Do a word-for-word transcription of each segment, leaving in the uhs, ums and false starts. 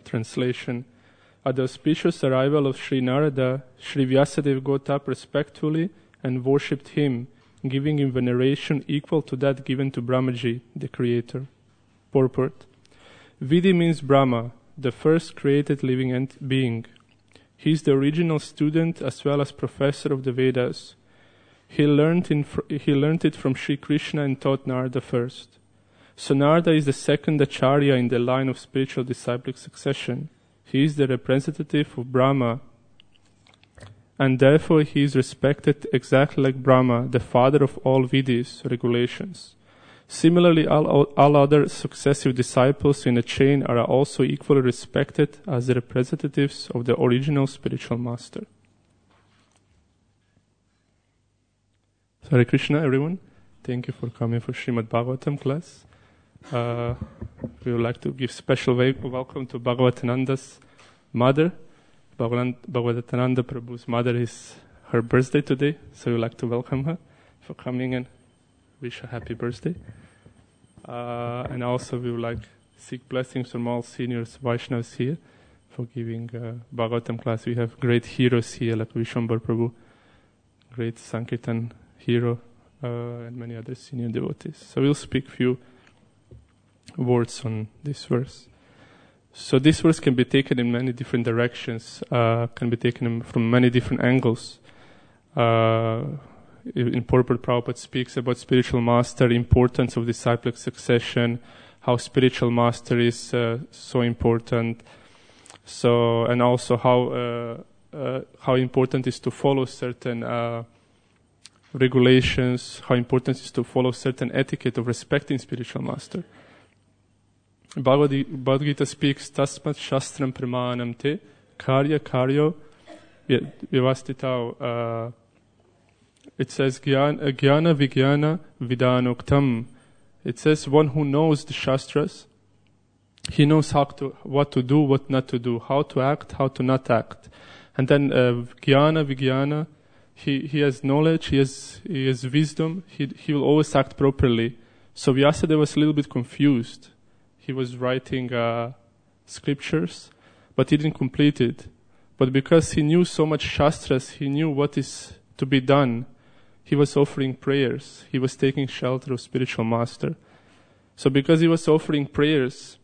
Translation. At the auspicious arrival of Sri Narada, Sri Vyasadeva got up respectfully and worshipped him, giving him veneration equal to that given to Brahmaji, the creator. Purport. Vidhi means Brahma, the first created living ent- being. He is the original student as well as professor of the Vedas. He learned, in fr- he learned it from Sri Krishna and taught Narada first. So Narada is the second Acharya in the line of spiritual disciplic succession. He is the representative of Brahma, and therefore he is respected exactly like Brahma, the father of all Vidhis, regulations. Similarly, all, all other successive disciples in a chain are also equally respected as the representatives of the original spiritual master. Hare Krishna, everyone. Thank you for coming for Srimad Bhagavatam class. Uh, we would like to give special welcome to Bhagavatananda's mother. Bhagavatananda Prabhu's mother is her birthday today, so we would like to welcome her for coming and wish a happy birthday. Uh, and also we would like to seek blessings from all seniors Vaishnavas here for giving uh, Bhagavatam class. We have great heroes here like Vishwambar Prabhu, great Sankirtan hero, uh, and many other senior devotees. So we'll speak few words on this verse. So this verse can be taken in many different directions, uh, can be taken from many different angles. Uh, in Purport, Prabhupada speaks about spiritual master, importance of disciplic succession, how spiritual master is uh, so important. So, and also how uh, uh, how important is to follow certain uh, regulations, how important is to follow certain etiquette of respecting spiritual master. Bhagavad Gita speaks, Tasmat Shastram Pramanam Te, Karya Karyo Vyavastitau. Uh, it says, Gyana Vijnana Vidanoktam. It says, one who knows the Shastras, he knows how to, what to do, what not to do, how to act, how to not act. And then uh, Gyana Vijnana, he, he has knowledge, he has, he has wisdom, he, he will always act properly. So Vyasadeva was a little bit confused. He was writing uh, scriptures, but he didn't complete it. But because he knew so much Shastras, he knew what is to be done. He was offering prayers. He was taking shelter of spiritual master. So because he was offering prayers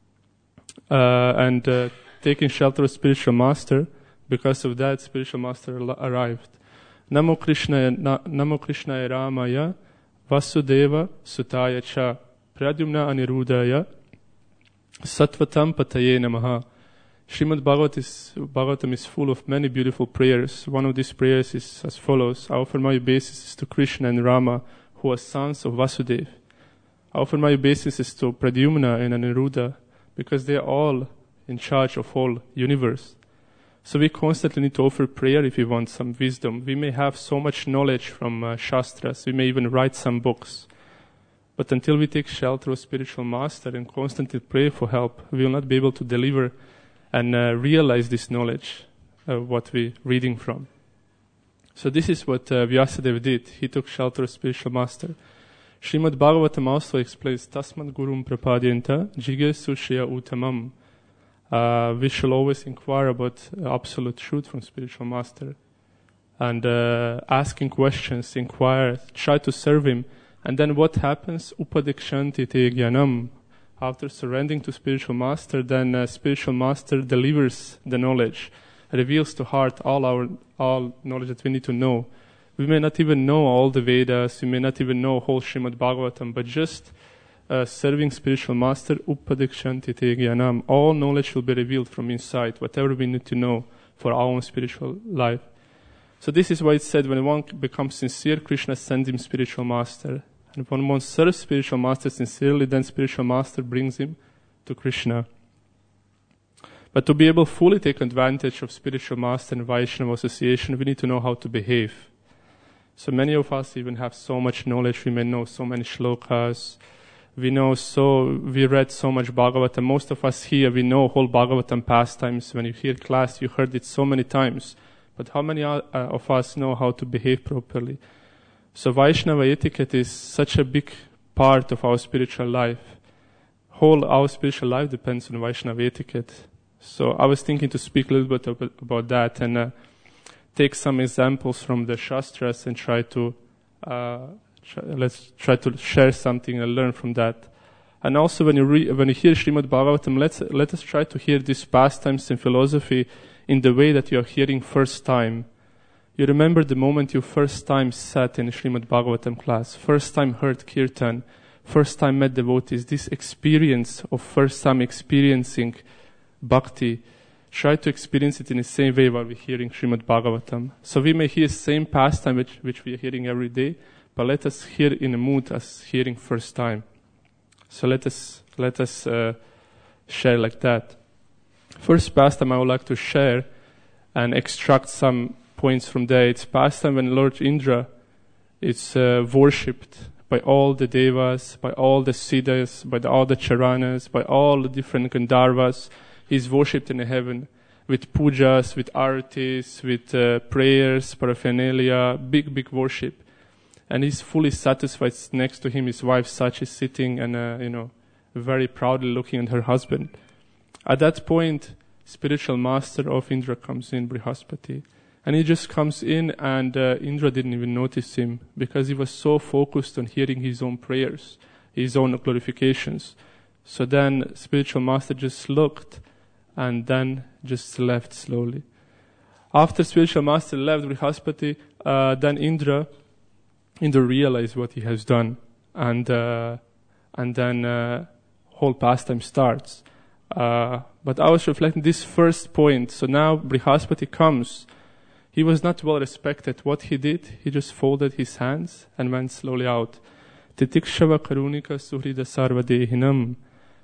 uh, and uh, taking shelter of spiritual master, because of that, spiritual master arrived. Namo Krishna, na, Namo Krishna Ramaya, Vasudeva Sutaya Cha, Pradyumna Anirudaya, Sattvatam Pataye Namaha. Srimad Bhagavat is, Bhagavatam is full of many beautiful prayers. One of these prayers is as follows. I offer my obeisances to Krishna and Rama, who are sons of Vasudeva. I offer my obeisances to Pradyumna and Aniruddha, because they are all in charge of whole universe. So we constantly need to offer prayer if we want some wisdom. We may have so much knowledge from uh, Shastras. We may even write some books. But until we take shelter of spiritual master and constantly pray for help, we will not be able to deliver and uh, realize this knowledge, uh, what we're reading from. So this is what uh, Vyasadeva did. He took shelter of spiritual master. Srimad Bhagavatam also explains, Tasmat Gurum Prapadyanta Jige Sushya Uttamam. Uh, we shall always inquire about absolute truth from spiritual master. And uh, asking questions, inquire, try to serve him. And then what happens? Upadikshanti te jnanam. After surrendering to spiritual master, then uh, spiritual master delivers the knowledge, reveals to heart all our all knowledge that we need to know. We may not even know all the Vedas, we may not even know whole Srimad Bhagavatam, but just uh, serving spiritual master, upadikshanti te jnanam. All knowledge will be revealed from inside, whatever we need to know for our own spiritual life. So this is why it said, when one becomes sincere, Krishna sends him spiritual master. And when one serves spiritual master sincerely, then spiritual master brings him to Krishna. But to be able to fully take advantage of spiritual master and Vaishnava association, we need to know how to behave. So many of us even have so much knowledge. We may know so many shlokas. We know so, we read so much Bhagavatam. Most of us here, we know whole Bhagavatam pastimes. When you hear class, you heard it so many times. But how many uh, of us know how to behave properly? So Vaishnava etiquette is such a big part of our spiritual life. Whole our spiritual life depends on Vaishnava etiquette. So I was thinking to speak a little bit ab- about that and uh, take some examples from the Shastras and try to, uh, try, let's try to share something and learn from that. And also when you re- when you hear Srimad Bhagavatam, let's, let us try to hear these pastimes and philosophy in the way that you are hearing first time. You remember the moment you first time sat in a Srimad Bhagavatam class, first time heard Kirtan, first time met devotees, this experience of first time experiencing Bhakti, try to experience it in the same way while we're hearing Srimad Bhagavatam. So we may hear the same pastime which, which we are hearing every day, but let us hear in a mood as hearing first time. So let us let us uh, share like that. First pastime I would like to share and extract some points from there. It's pastime when Lord Indra is uh, worshipped by all the devas, by all the siddhas, by the, all the charanas, by all the different Gandharvas. He's worshipped in heaven with pujas, with artis, with uh, prayers, paraphernalia, big, big worship. And he's fully satisfied. Next to him, his wife Sachi is sitting and, uh, you know, very proudly looking at her husband. At that point, spiritual master of Indra comes in, Brihaspati. And he just comes in and uh, Indra didn't even notice him because he was so focused on hearing his own prayers, his own glorifications. So then spiritual master just looked and then just left slowly. After spiritual master left Brihaspati, uh, then Indra Indra realized what he has done, and uh, and then uh, whole pastime starts. Uh, but I was reflecting this first point. So now Brihaspati comes. He was not well respected. What he did, he just folded his hands and went slowly out. Titikshava karunika suhrida sarvadehinam.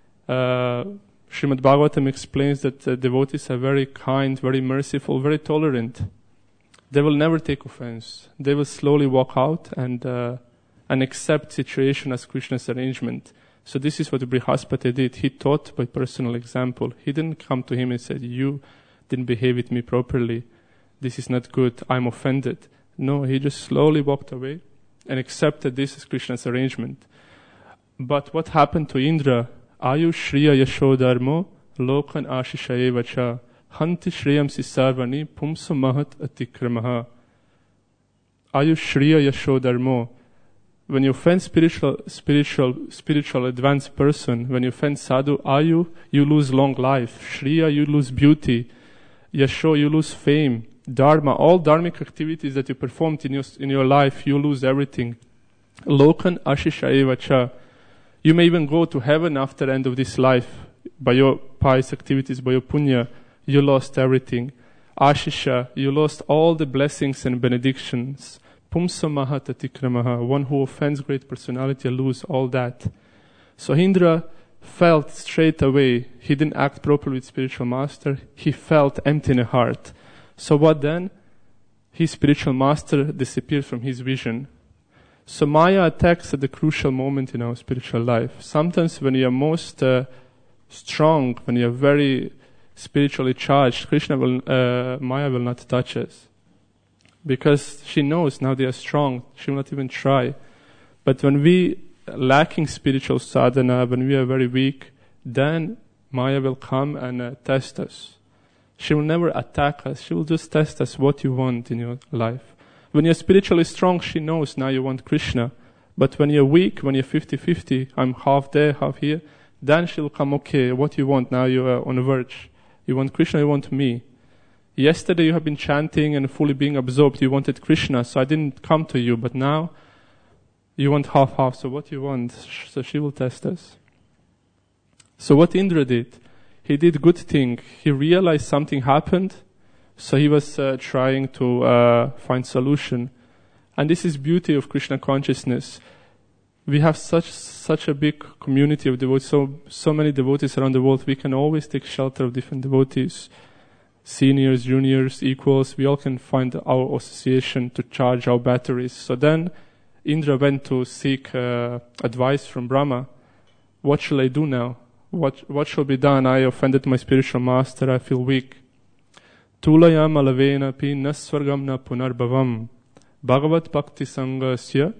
Srimad Bhagavatam explains that uh, devotees are very kind, very merciful, very tolerant. They will never take offense. They will slowly walk out and uh, and accept situation as Krishna's arrangement. So this is what Brihaspati did. He taught by personal example. He didn't come to him and said, "You didn't behave with me properly. This is not good. I'm offended." No, he just slowly walked away and accepted this as Krishna's arrangement. But what happened to Indra? Ayu Shriya Yashodarmo Lokan Ashishayevacha Hanti Shriyam Sisarvani Pumsa Mahat Atikramaha. Ayu Shriya Yashodarmo. When you offend spiritual, spiritual, spiritual advanced person, when you offend sadhu, Ayu, you lose long life. Shriya, you lose beauty. Yasho, you lose fame. Dharma, all dharmic activities that you performed in your, in your life, you lose everything. Lokan Ashishayevacha. You may even go to heaven after the end of this life. By your pious activities, by your punya, you lost everything. Ashisha, you lost all the blessings and benedictions. Pumsa Mahat Atikramaha, one who offends great personality, lose all that. So Indra felt straight away, he didn't act properly with spiritual master, he felt empty in the heart. So what then? His spiritual master disappeared from his vision. So Maya attacks at the crucial moment in our spiritual life. Sometimes when you are most uh, strong, when you are very spiritually charged, Krishna will, uh, Maya will not touch us. Because she knows now they are strong, she will not even try. But when we lacking spiritual sadhana, when we are very weak, then Maya will come and uh, test us. She will never attack us, she will just test us what you want in your life. When you're spiritually strong, she knows now you want Krishna. But when you're weak, when you're fifty-fifty, I'm half there, half here, then she'll come, okay, what you want now? You are on the verge. You want Krishna, you want me. Yesterday you have been chanting and fully being absorbed. You wanted Krishna, so I didn't come to you. But now you want half-half, so what you want? So she will test us. So what Indra did, he did good thing. He realized something happened. So he was uh, trying to uh, find solution. And this is beauty of Krishna consciousness. We have such such a big community of devotees, so, so many devotees around the world. We can always take shelter of different devotees. Seniors, juniors, equals, we all can find our association to charge our batteries. So then Indra went to seek uh, advice from Brahma. What shall I do now? What, what shall be done? I offended my spiritual master, I feel weak. Tulayam alavena pi nasvargam na punarbhavam Bhagavat bhakti sangasya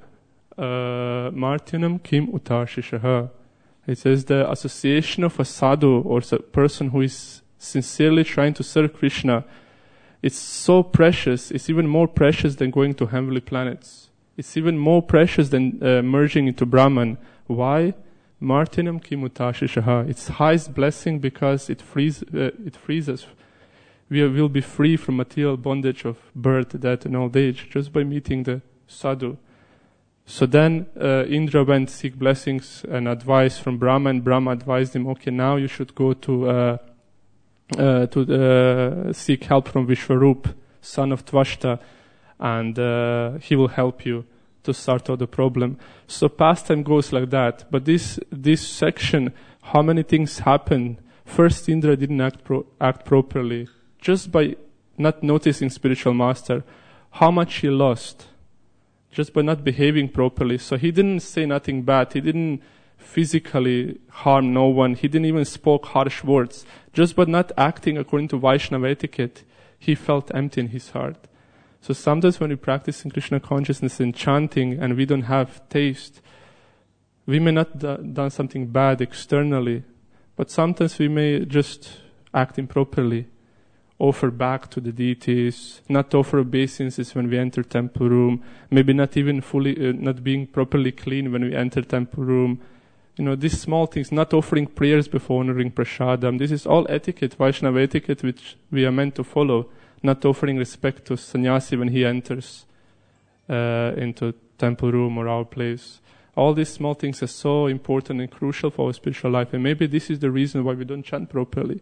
martyanam kim utashishaha. It says the association of a sadhu or a person who is sincerely trying to serve Krishna, it's so precious. It's even more precious than going to heavenly planets. It's even more precious than uh, merging into Brahman. Why? Martinam kimutashishaha. It's highest blessing because it frees uh, it frees us. We will be free from material bondage of birth, death, and old age just by meeting the sadhu. So then uh, Indra went seek blessings and advice from Brahma, and Brahma advised him, okay, now you should go to uh, uh, to uh, seek help from Vishwarup, son of Tvashta, and uh, he will help you to sort out the problem. So pastime goes like that. But this this section, how many things happen? First, Indra didn't act pro- act properly, just by not noticing spiritual master. How much he lost, just by not behaving properly. So he didn't say nothing bad. He didn't physically harm no one. He didn't even spoke harsh words. Just by not acting according to Vaishnava etiquette, he felt empty in his heart. So sometimes when we practice in Krishna consciousness and chanting and we don't have taste, we may not do, done something bad externally, but sometimes we may just act improperly, offer back to the deities, not offer obeisances when we enter temple room, maybe not even fully, uh, not being properly clean when we enter temple room. You know, these small things, not offering prayers before honoring prasadam. This is all etiquette, Vaishnava etiquette, which we are meant to follow. Not offering respect to sannyasi when he enters uh, into temple room or our place. All these small things are so important and crucial for our spiritual life, and maybe this is the reason why we don't chant properly.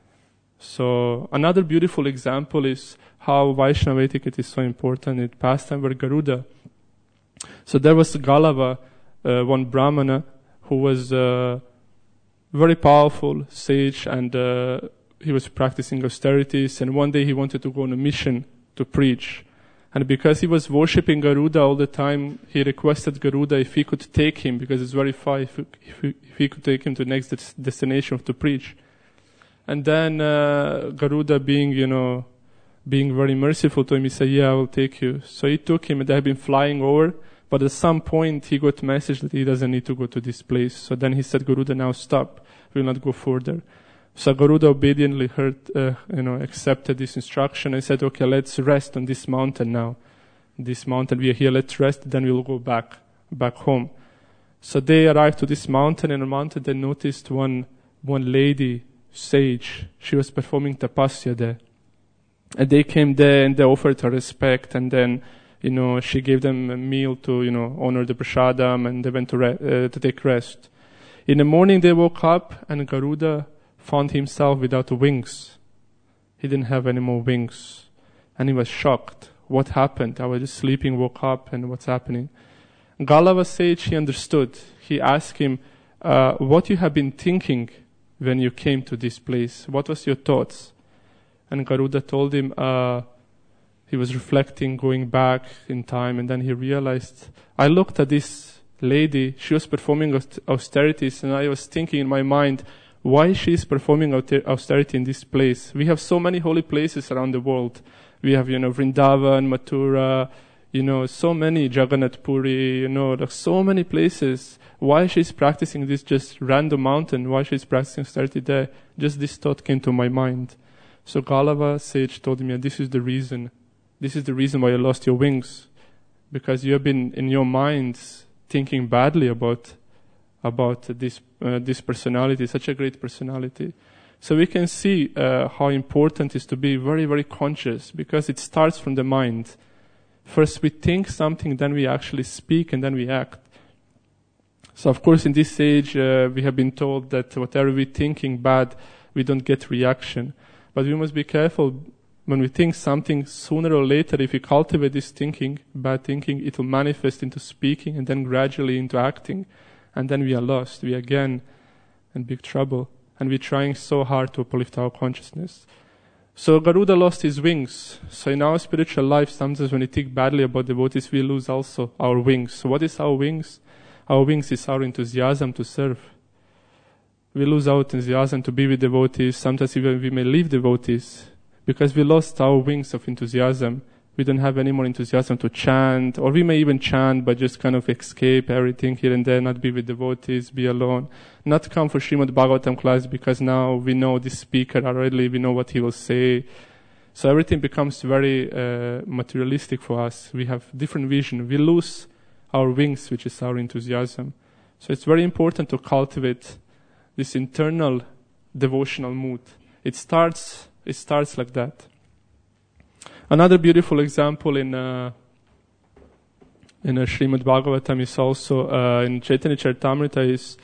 So another beautiful example is how Vaishnava etiquette is so important in pastime where Garuda. So there was Galava, uh, one Brahmana, who was uh, very powerful, sage, and uh, he was practicing austerities, and one day he wanted to go on a mission to preach. And because he was worshipping Garuda all the time, he requested Garuda if he could take him, because it's very far, if, if, if he could take him to the next des- destination to preach. And then uh, Garuda, being, you know, being very merciful to him, he said, yeah, I will take you. So he took him, and they had been flying over, but at some point he got a message that he doesn't need to go to this place. So then he said, Garuda, now stop. We will not go further. So Garuda obediently heard, uh, you know, accepted this instruction and said, okay, let's rest on this mountain now. This mountain, we are here, let's rest, then we'll go back, back home. So they arrived to this mountain, and on the mountain they noticed one, one lady, sage. She was performing tapasya there. And they came there and they offered her respect, and then, you know, she gave them a meal to, you know, honor the prasadam, and they went to, re- uh, to take rest. In the morning they woke up, and Garuda found himself without wings. He didn't have any more wings. And he was shocked. What happened? I was just sleeping, woke up, and what's happening? Galava sage, he understood. He asked him, uh, what you have been thinking when you came to this place? What was your thoughts? And Garuda told him, uh, he was reflecting, going back in time, and then he realized, I looked at this lady, she was performing austerities, and I was thinking in my mind, why she is performing austerity in this place? We have so many holy places around the world. We have, you know, Vrindavan, Mathura, you know, so many, Jagannath Puri, you know, there's so many places. Why she's practicing this just random mountain? Why she's practicing austerity there? Just this thought came to my mind. So Galava sage told me, this is the reason. This is the reason why you lost your wings. Because you have been in your minds thinking badly about about this uh, this personality, such a great personality. So we can see uh, how important it is to be very, very conscious, because it starts from the mind. First we think something, then we actually speak, and then we act. So of course in this age uh, we have been told that whatever we thinking bad, we don't get reaction. But we must be careful. When we think something, sooner or later, if we cultivate this thinking, bad thinking, it will manifest into speaking, and then gradually into acting. And then we are lost. We are again in big trouble. And we're trying so hard to uplift our consciousness. So Garuda lost his wings. So in our spiritual life, sometimes when we think badly about devotees, we lose also our wings. So what is our wings? Our wings is our enthusiasm to serve. We lose our enthusiasm to be with devotees. Sometimes even we may leave devotees because we lost our wings of enthusiasm. We don't have any more enthusiasm to chant, or we may even chant, but just kind of escape everything here and there, not be with devotees, be alone. Not come for Srimad Bhagavatam class because now we know this speaker already, we know what he will say. So everything becomes very uh, materialistic for us. We have different vision. We lose our wings, which is our enthusiasm. So it's very important to cultivate this internal devotional mood. It starts, it starts like that. Another beautiful example in uh, in uh, Srimad Bhagavatam is also uh, in Chaitanya Charitamrita is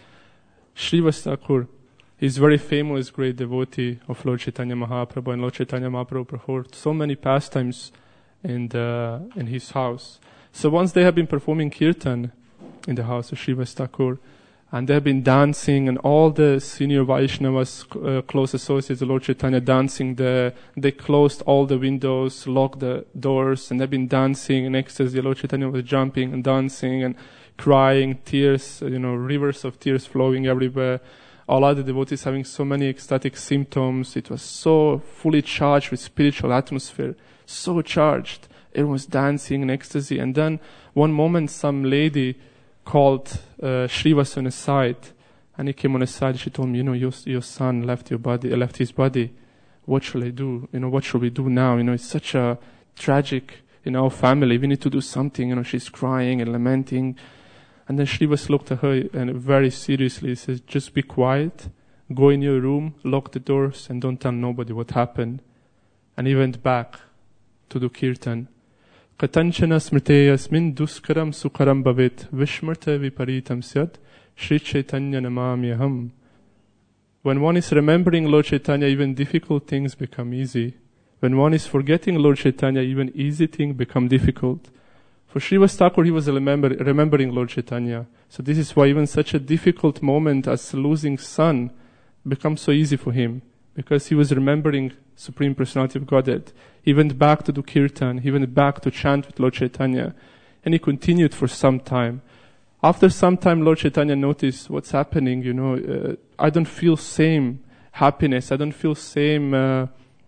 Srivas Thakur. He's very famous, great devotee of Lord Chaitanya Mahaprabhu, and Lord Chaitanya Mahaprabhu performed so many pastimes in the, in his house. So once they have been performing kirtan in the house of Srivas Thakur, and they have been dancing, and all the senior Vaishnavas, uh, close associates of Lord Chaitanya, dancing there. They closed all the windows, locked the doors, and they've been dancing in ecstasy. Lord Chaitanya was jumping and dancing and crying, tears, you know, rivers of tears flowing everywhere. All other devotees having so many ecstatic symptoms. It was so fully charged with spiritual atmosphere, so charged. Everyone was dancing in ecstasy. And then one moment, some lady called uh, Srivas on his side, and he came on his side. She told me, you know, your your son left your body, left his body. What shall I do? You know, what shall we do now? You know, it's such a tragic in our family. We need to do something. You know, she's crying and lamenting. And then Srivas looked at her and very seriously says, just be quiet, go in your room, lock the doors, and don't tell nobody what happened. And he went back to do kirtan. Katanchana smrte yasmin duskaram sukaram bhavit vishmrta viparitam syat Shri Chaitanya namamyaham. When one is remembering Lord Chaitanya, even difficult things become easy. When one is forgetting Lord Chaitanya, even easy things become difficult. For Srivas Thakur, he was remember, remembering Lord Chaitanya. So this is why even such a difficult moment as losing son becomes so easy for him. Because he was remembering Supreme Personality of Godhead. He went back to do kirtan. He went back to chant with Lord Chaitanya. And he continued for some time. After some time, Lord Chaitanya noticed what's happening, you know, uh, I don't feel same happiness. I don't feel same uh,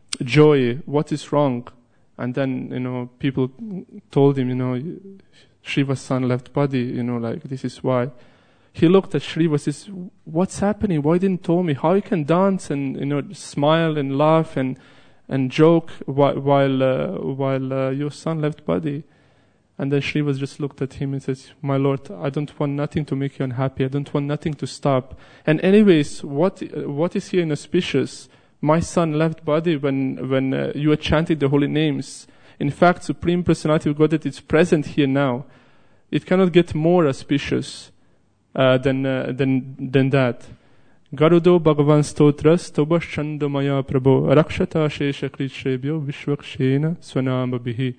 joy. What is wrong? And then, you know, people told him, you know, Shriva's son left body, you know, like, this is why. He looked at Shriva and says, what's happening? Why didn't you tell me? How you can dance and, you know, smile and laugh and, and joke while, while, uh, while uh, your son left body? And then Shriva just looked at him and says, my Lord, I don't want nothing to make you unhappy. I don't want nothing to stop. And anyways, what, what is here inauspicious? My son left body when, when uh, you are chanting the holy names. In fact, Supreme Personality of Godhead is present here now. It cannot get more auspicious uh, than, uh, than, than that. Garudo Bhagavan Stotras Tobas Chandamaya Prabho Rakshata Shesha Krishrebhyo Vishwakshena Swanamba Bihi.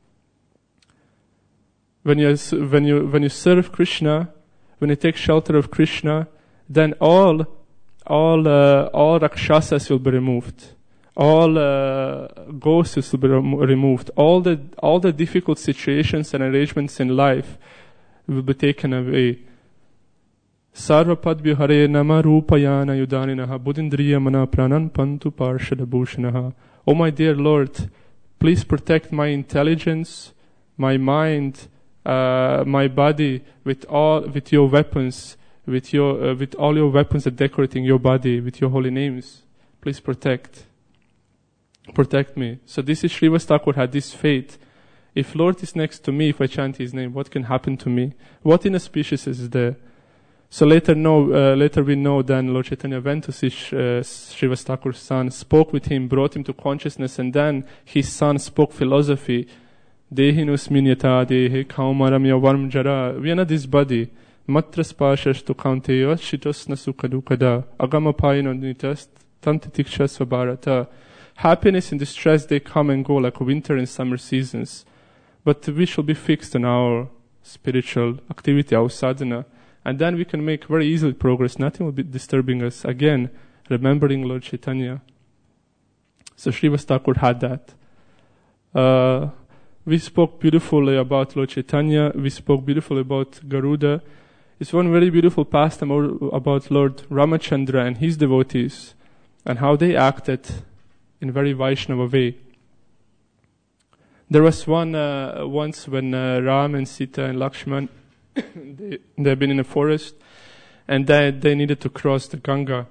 When you, when you, when you serve Krishna, when you take shelter of Krishna, then all all uh, all rakshasas will be removed, all uh, ghosts will be rem- removed, all the all the difficult situations and arrangements in life will be taken away. Sarva padbhyo hare nama rupayana yudaninaha buddhindriya mana pranan pantu parshada bhushanaha. Oh my dear Lord, please protect my intelligence, my mind, uh, my body with all with your weapons. With your, uh, with all your weapons that decorating your body, with your holy names, please protect, protect me. So this is Srivas Thakur had this faith. If Lord is next to me, if I chant His name, what can happen to me? What inauspicious is there? So later, know, uh, later we know then Lord Chaitanya went to see uh, Srivas Thakur's son, spoke with him, brought him to consciousness, and then his son spoke philosophy. Dehinus minyata dehe kaumaram yavarm jara. We are not this body. Matras pashas tu kaunteya shitasna sukadukada agamapayino nitas tantitiksha svabharata. Happiness and distress, they come and go like winter and summer seasons. But we shall be fixed on our spiritual activity, our sadhana. And then we can make very easily progress. Nothing will be disturbing us. Again, remembering Lord Chaitanya. So Srivas Thakur had that. Uh, we spoke beautifully about Lord Chaitanya. We spoke beautifully about Garuda. It's one very beautiful pastime about Lord Ramachandra and his devotees and how they acted in very Vaishnava way. There was one uh, once when uh, Ram and Sita and Lakshman, they, they've been in a forest, and they, they needed to cross the Ganga.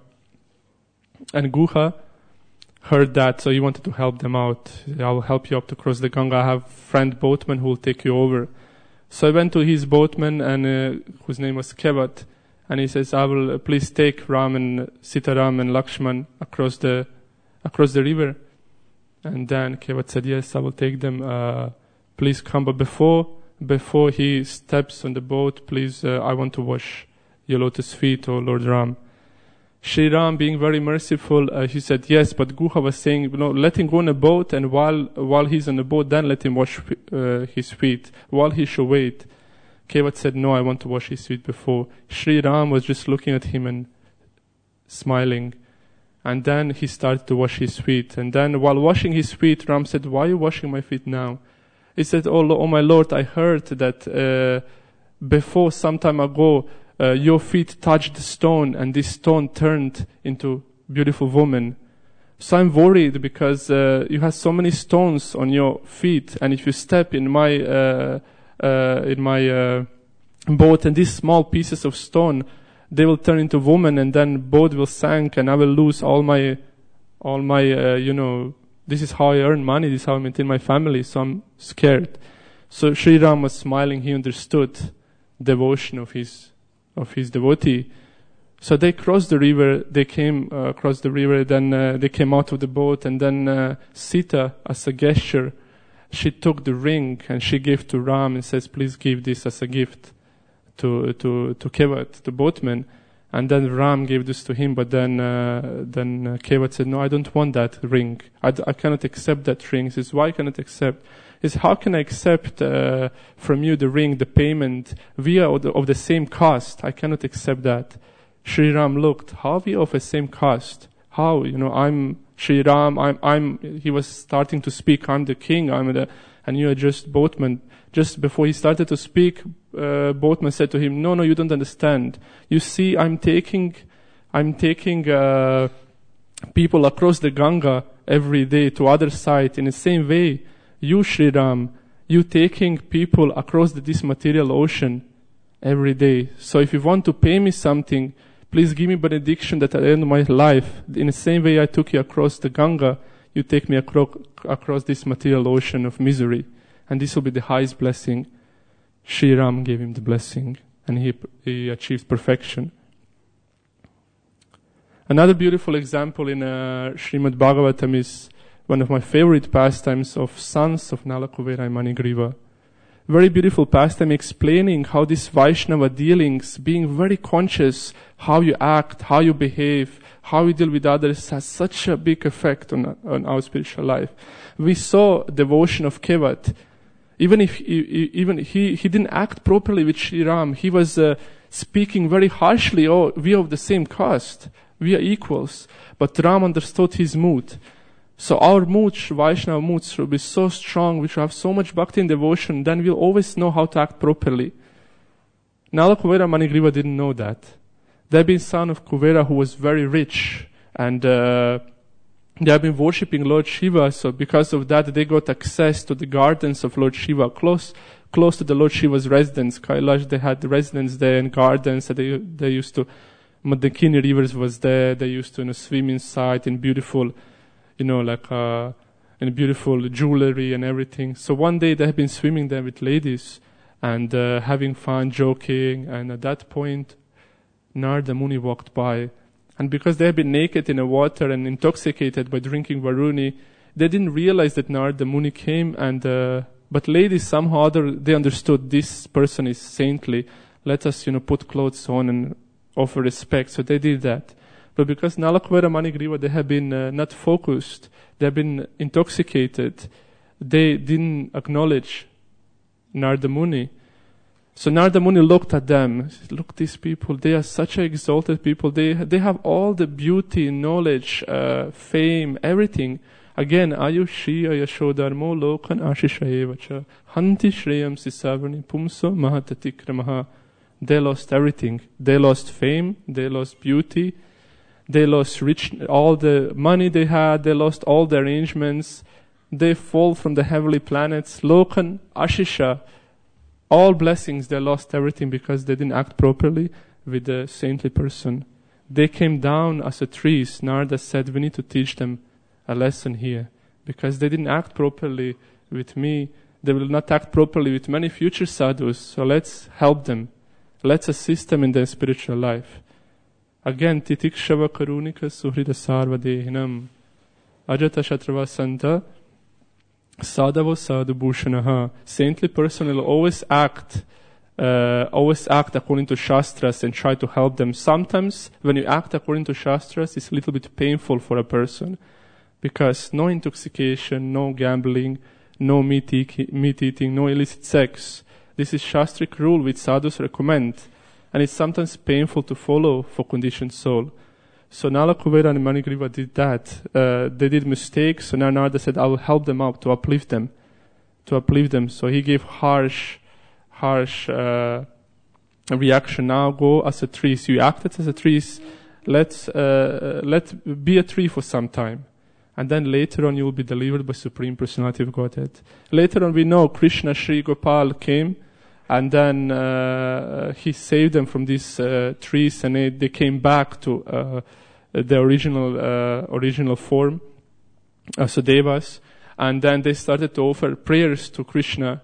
And Guha heard that, so he wanted to help them out. I'll help you up to cross the Ganga. I have a friend boatman who will take you over. So I went to his boatman, and uh, whose name was Kevat, and he says, I will uh, please take Ram and Sitaram and Lakshman across the across the river. And then Kevat said, yes, I will take them. Uh, please come. But before before he steps on the boat, please, uh, I want to wash your lotus feet, O Lord Ram. Shri Ram, being very merciful, uh, he said, yes, but Guha was saying, you know, let him go on a boat, and while while he's on the boat, then let him wash uh, his feet, while he should wait. Kevat said, no, I want to wash his feet before. Shri Ram was just looking at him and smiling. And then he started to wash his feet. And then while washing his feet, Ram said, why are you washing my feet now? He said, oh, oh my Lord, I heard that uh, before some time ago, uh, your feet touched the stone, and this stone turned into beautiful woman. So I'm worried because uh, you have so many stones on your feet, and if you step in my uh, uh, in my uh, boat, and these small pieces of stone, they will turn into woman, and then boat will sink, and I will lose all my, all my, uh, you know, this is how I earn money, this is how I maintain my family, so I'm scared. So Sri Ram was smiling, he understood devotion of his, of his devotee. So they crossed the river, they came uh, across the river, then uh, they came out of the boat, and then uh, Sita, as a gesture, she took the ring, and she gave to Ram, and says, please give this as a gift to to to Kevat, the boatman. And then Ram gave this to him, but then uh, then uh, Kevat said, no, I don't want that ring. I, d- I cannot accept that ring. He says, why cannot accept? He says, how can I accept uh, from you the ring, the payment, via of the, of the same caste? I cannot accept that. Sri Ram looked, how we of the same caste? How? You know, I'm Sri Ram, I'm, I'm, he was starting to speak, I'm the king, I'm the, and you are just boatman. Just before he started to speak, uh, boatman said to him, no, no, you don't understand. You see, I'm taking, I'm taking, uh, people across the Ganga every day to other side. In the same way, you, Sri Ram, you taking people across the, this material ocean every day. So if you want to pay me something, please give me benediction that at the end of my life, in the same way I took you across the Ganga, you take me across, across this material ocean of misery. And this will be the highest blessing. Sri Ram gave him the blessing, and he, he achieved perfection. Another beautiful example in uh, Srimad Bhagavatam is one of my favorite pastimes of sons of Nala, Kuvera and Manigriva. Very beautiful pastime explaining how these Vaishnava dealings, being very conscious how you act, how you behave, how you deal with others, has such a big effect on, on our spiritual life. We saw devotion of Kevat. Even if he, even he, he didn't act properly with Sri Ram, he was uh, speaking very harshly, oh, we are of the same caste, we are equals. But Ram understood his mood. So our mood, Vaishnava moods, should be so strong, we should have so much bhakti and devotion, then we'll always know how to act properly. Nala, Kuvera, Manigriva didn't know that. They've been son of Kuvera who was very rich, and uh, they have been worshipping Lord Shiva, so because of that they got access to the gardens of Lord Shiva, close close to the Lord Shiva's residence. Kailash, they had residence there and gardens that they they used to, Mandakini rivers was there, they used to, you know, swim inside in beautiful, you know, like uh, in beautiful jewelry and everything. So one day they have been swimming there with ladies and uh, having fun, joking, and at that point Narada Muni walked by. And because they had been naked in the water and intoxicated by drinking Varuni, they didn't realize that Narada Muni came. And uh, but ladies somehow or other, they understood this person is saintly. Let us, you know, put clothes on and offer respect. So they did that. But because Nala, Kuvera, Manigriva, they have been uh, not focused, they have been intoxicated, they didn't acknowledge Narada Muni. So Narada Muni looked at them. He said, look, these people, they are such exalted people. They they have all the beauty, knowledge, uh, fame, everything. Again, Ayushi, Ayashodharmo, Lokan, Ashishayevacha, Hanti Shreyam Sisavani, Pumso, Mahatatikramaha. They lost everything. They lost fame, they lost beauty, they lost rich, all the money they had, they lost all the arrangements. they fall from the heavenly planets. Lokan, Ashisha, all blessings, they lost everything because they didn't act properly with the saintly person. They came down as a trees. Narada said, we need to teach them a lesson here because they didn't act properly with me. They will not act properly with many future sadhus. So let's help them. Let's assist them in their spiritual life. Again, titikshava karunika suhrida sarva dehinam. Ajata shatrava santa sadhavo sadhu bhushanaha. Saintly person will always act Uh, always act according to Shastras and try to help them. Sometimes when you act according to Shastras, it's a little bit painful for a person because no intoxication, no gambling, no meat, e- meat eating, no illicit sex. This is Shastric rule which sadhus recommend, and it's sometimes painful to follow for conditioned soul. So Nala Kuvera and Manigriva did that. Uh, they did mistakes, so now Narada said, I will help them out to uplift them, to uplift them. So he gave harsh harsh uh, reaction. Now go as a tree. So you acted as a tree. Let's uh, let be a tree for some time, and then later on you will be delivered by Supreme Personality of Godhead. Later on we know Krishna Sri Gopal came, and then uh, he saved them from these uh, trees, and they, they came back to uh, the original uh, original form, uh, so devas, and then they started to offer prayers to Krishna.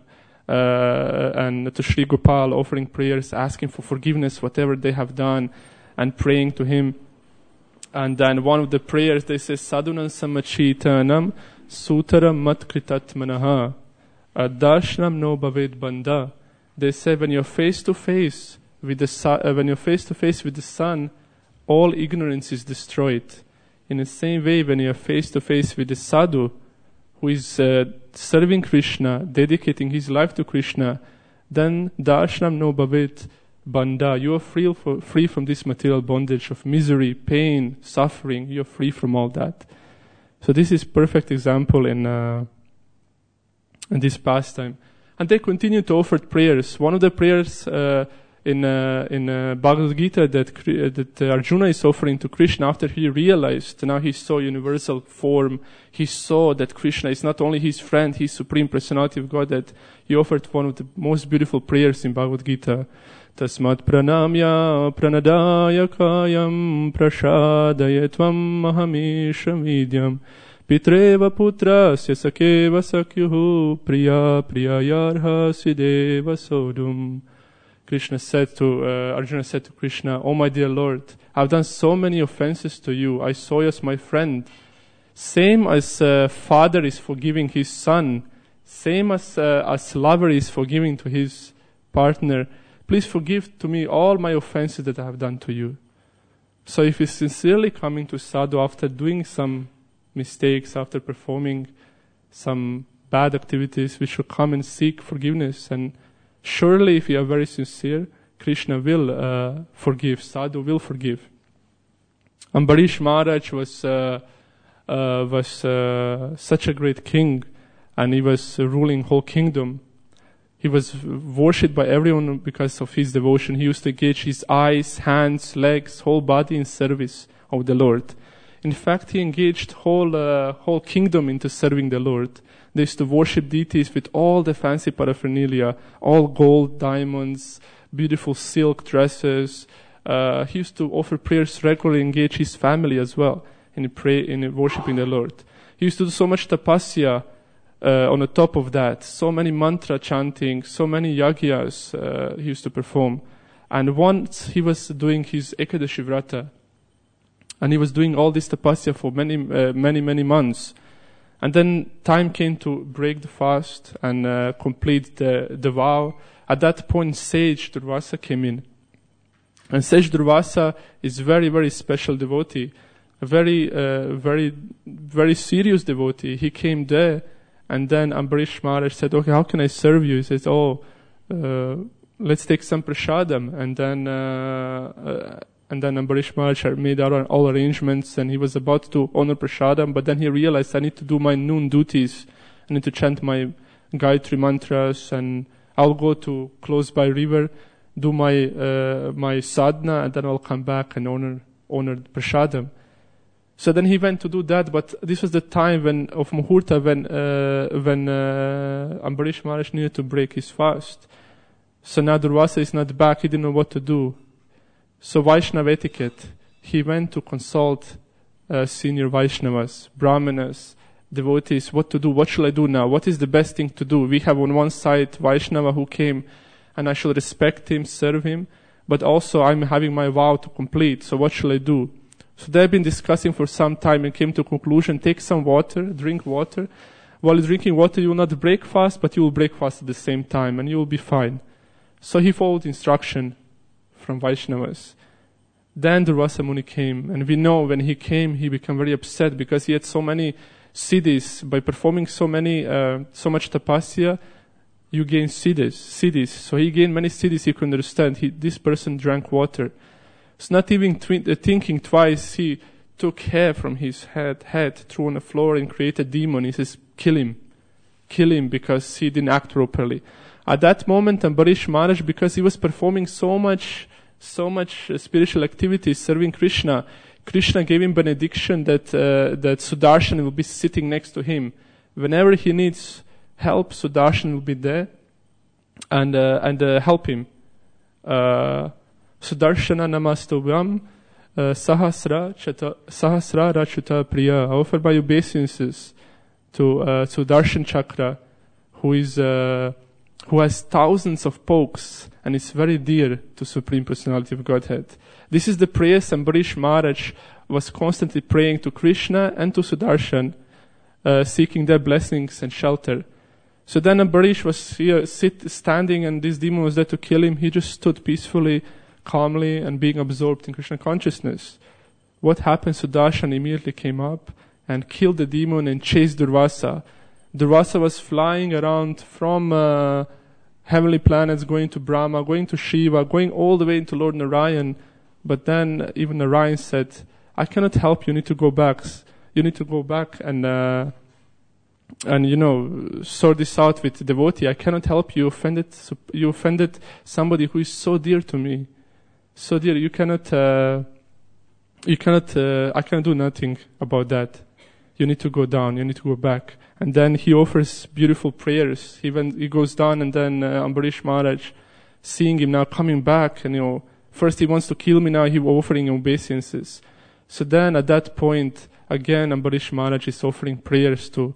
Uh, and to Sri Gopal, offering prayers, asking for forgiveness, whatever they have done, and praying to him. And then one of the prayers, they say, Sadhunan samachitanam sutaram matkritatmanaha adashram no bhaved banda. They say when you're face to face with the su- uh, when you're face to face with the sun, all ignorance is destroyed. In the same way, when you're face to face with the sadhu, who is uh, serving Krishna, dedicating his life to Krishna, then Dashram no bhavet banda. You are free, for, free from this material bondage of misery, pain, suffering. You are free from all that. So this is perfect example in uh, in this pastime. And they continue to offer prayers. One of the prayers uh, in uh, in uh, Bhagavad Gita that uh, that Arjuna is offering to Krishna after he realized, now he saw universal form, he saw that Krishna is not only his friend, his Supreme Personality of God, that he offered one of the most beautiful prayers in Bhagavad Gita. Tasmat pranamya pranadaya kayam prashadaya tvam mahamisham vidyam pitreva putrasya sakeva sakyuhu priya priyayarha sideva sodum. Krishna said to, uh, Arjuna said to Krishna, Oh my dear Lord, I've done so many offenses to you. I saw you as my friend. Same as uh, father is forgiving his son, same as, uh, as lover is forgiving to his partner. Please forgive to me all my offenses that I have done to you. So if he's sincerely coming to sadhu after doing some mistakes, after performing some bad activities, we should come and seek forgiveness. And surely, if you are very sincere, Krishna will uh, forgive. Sadhu will forgive. Ambarish Maharaj was uh, uh, was uh, such a great king, and he was uh, ruling whole kingdom. He was worshipped by everyone because of his devotion. He used to engage his eyes, hands, legs, whole body in service of the Lord. In fact, he engaged whole uh, whole kingdom into serving the Lord. They used to worship deities with all the fancy paraphernalia, all gold, diamonds, beautiful silk dresses. Uh, he used to offer prayers regularly, engage his family as well in pray in worshiping the Lord. He used to do so much tapasya uh, on the top of that, so many mantra chanting, so many yagyas uh, he used to perform. And once he was doing his Ekadashi Vrata, and he was doing all this tapasya for many, uh, many, many months. And then time came to break the fast and uh, complete the, the vow. At that point, Sage Durvasa came in. And Sage Durvasa is very, very special devotee, a very, uh, very, very serious devotee. He came there, and then Ambarish Maharaj said, okay, how can I serve you? He says, oh, uh, let's take some prasadam. And then, uh, uh, and then Ambarish Maharaj made all arrangements, and he was about to honor prasadam, but then he realized, I need to do my noon duties. I need to chant my Gayatri mantras, and I'll go to close by river, do my uh, my sadhana, and then I'll come back and honor honor prasadam. So then he went to do that, but this was the time when of Muhurta when uh, when uh, Ambarish Maharaj needed to break his fast. So now Durvasa is not back, he didn't know what to do. So Vaishnava etiquette, he went to consult uh, senior Vaishnavas, Brahmanas, devotees, what to do, what shall I do now, what is the best thing to do. We have on one side Vaishnava who came and I shall respect him, serve him, but also I'm having my vow to complete, so what shall I do? So they've been discussing for some time and came to a conclusion, take some water, drink water. While drinking water, you will not break fast, but you will break fast at the same time, and you will be fine. So he followed instruction from Vaishnavas. Then Durvasa Muni came, and we know when he came, he became very upset because he had so many siddhis. By performing so many, uh, so much tapasya, you gain siddhis, siddhis. So he gained many siddhis, he could understand. He, this person drank water. So not even twi- uh, thinking twice, he took hair from his head, head, threw on the floor and created a demon. He says, kill him. Kill him because he didn't act properly. At that moment, Ambarish Maharaj, because he was performing so much, so much uh, spiritual activities, serving Krishna, Krishna gave him benediction that, uh, that Sudarshan will be sitting next to him. Whenever he needs help, Sudarshan will be there and, uh, and uh, help him. Uh, Sudarshana namastubhyam uh, sahasra chata, sahasra rachuta priya. I offer my obeisances to uh, Sudarshan Chakra, who is uh, who has thousands of pokes and is very dear to Supreme Personality of Godhead. This is the prayers Ambarish Maharaj was constantly praying to Krishna and to Sudarshan, uh, seeking their blessings and shelter. So then Ambarish was here, sit, standing, and this demon was there to kill him. He just stood peacefully, calmly, and being absorbed in Krishna consciousness. What happened? Sudarshan immediately came up and killed the demon and chased Durvasa. Durvasa was flying around from uh, heavenly planets, going to Brahma, going to Shiva, going all the way into Lord Narayan. But then even Narayan said, I cannot help you, you need to go back. You need to go back and, uh, and you know, sort this out with the devotee. I cannot help you. You offended, you offended somebody who is so dear to me. So dear, you cannot, uh, you cannot, uh, I cannot do nothing about that. You need to go down, you need to go back. And then he offers beautiful prayers. He, went, he goes down, and then uh, Ambarish Maharaj, seeing him now coming back, and you know, first he wants to kill me, now he's offering obeisances. So then at that point, again, Ambarish Maharaj is offering prayers to,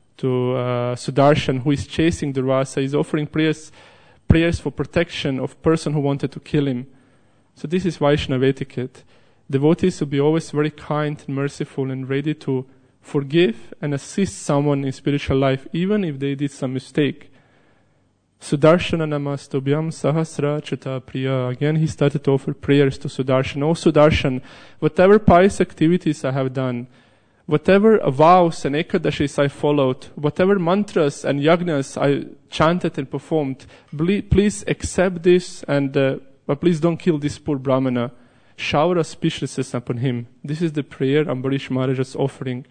to uh, Sudarshan, who is chasing Durvasa. He's offering prayers, prayers for protection of person who wanted to kill him. So this is Vaishnava etiquette. Devotees will be always very kind and merciful and ready to forgive and assist someone in spiritual life, even if they did some mistake. Sudarshana namastubhyam sahasra chata priya. Again, he started to offer prayers to Sudarshan. Oh Sudarshan, whatever pious activities I have done, whatever vows and ekadashis I followed, whatever mantras and yagnas I chanted and performed, please accept this and uh, but please don't kill this poor Brahmana. Shower auspiciousness upon him. This is the prayer Ambarish Maharaj is offering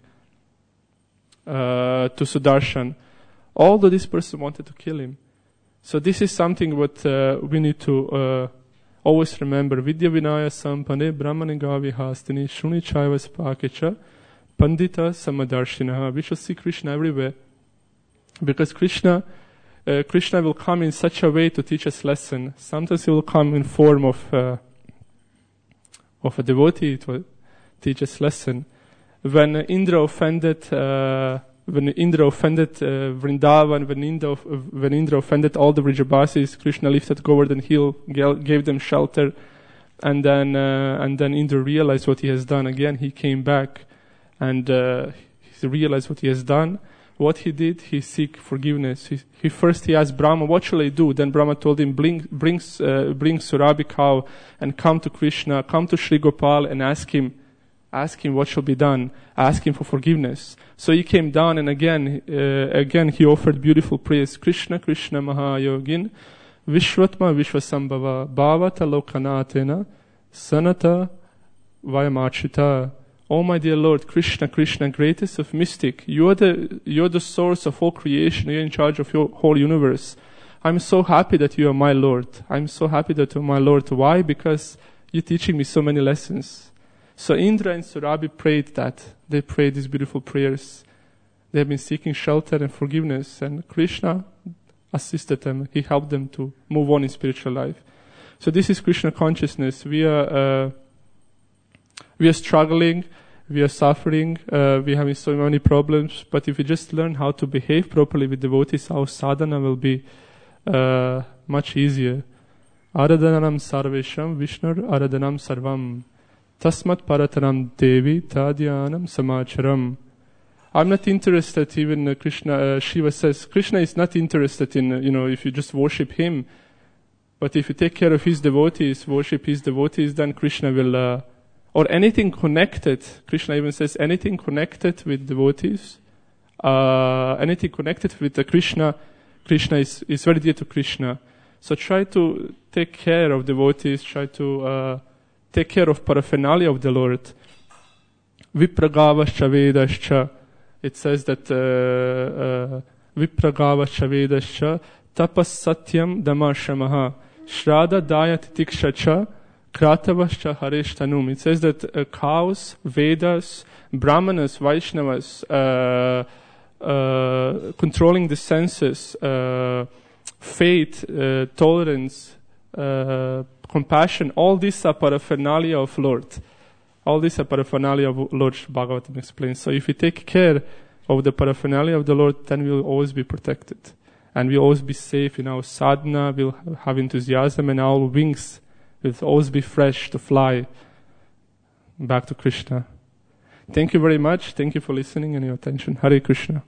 uh, to Sudarshan. Although this person wanted to kill him. So this is something what uh, we need to uh, always remember. Vidya Vinaya Sampane Brahmane Gavi Hastini Shuni Chaivas Pakecha Pandita Samadarshinaha. We shall see Krishna everywhere. Because Krishna uh, Krishna will come in such a way to teach us lesson. Sometimes he will come in form of uh, of a devotee to teach us lesson. When Indra offended, uh, when Indra offended uh, Vrindavan, when Indra, when Indra offended all the Vrijabasis, Krishna lifted Govardhan hill, gave them shelter, and then uh, and then Indra realized what he has done. Again, he came back, and uh, he realized what he has done. What he did, he seek forgiveness. He, he first he asked Brahma, "What shall I do?" Then Brahma told him, "Bring, bring, uh, bring Surabhi cow and come to Krishna, come to Sri Gopal and ask him, ask him what shall be done. Ask him for forgiveness." So he came down, and again, uh, again he offered beautiful prayers. Krishna, Krishna Mahayogin, Vishwatma Vishwasambhava, Bhavata Lokanatena, Sanata Vayamachita. Oh my dear Lord, Krishna, Krishna, greatest of mystic, you are the, you are the source of all creation, you are in charge of your whole universe. I'm so happy that you are my Lord. I'm so happy that you are my Lord. Why? Because you're teaching me so many lessons. So Indra and Surabhi prayed that. They prayed these beautiful prayers. They have been seeking shelter and forgiveness, and Krishna assisted them. He helped them to move on in spiritual life. So this is Krishna consciousness. We are uh, we are struggling, we are suffering, uh, we are having so many problems. But if we just learn how to behave properly with devotees, our sadhana will be uh, much easier. Aradhanam sarvesham Vishnur aradhanam sarvam tasmat paratanam devi tadhyanam samacharam. I'm not interested, even uh, Krishna, uh, Shiva says, Krishna is not interested in, uh, you know, if you just worship him. But if you take care of his devotees, worship his devotees, then Krishna will, uh, or anything connected, Krishna even says anything connected with devotees, uh, anything connected with the Krishna, Krishna is, is very dear to Krishna. So try to take care of devotees, try to uh, take care of paraphernalia of the Lord. Vipragavascha vedascha. It says that uh, uh, Vipragavascha vedascha tapas satyam damashamaha shraddha dayat tikshacha kratavascha hareshtanum. It says that uh, cows, Vedas, Brahmanas, Vaishnavas, uh, uh, controlling the senses, uh, faith, uh, tolerance, uh, compassion, all these are paraphernalia of Lord. All these are paraphernalia of Lord Bhagavatam explains. So if we take care of the paraphernalia of the Lord, then we'll always be protected. And we'll always be safe in our sadhana, we'll have enthusiasm, and our wings will always be fresh to fly back to Krishna. Thank you very much. Thank you for listening and your attention. Hare Krishna.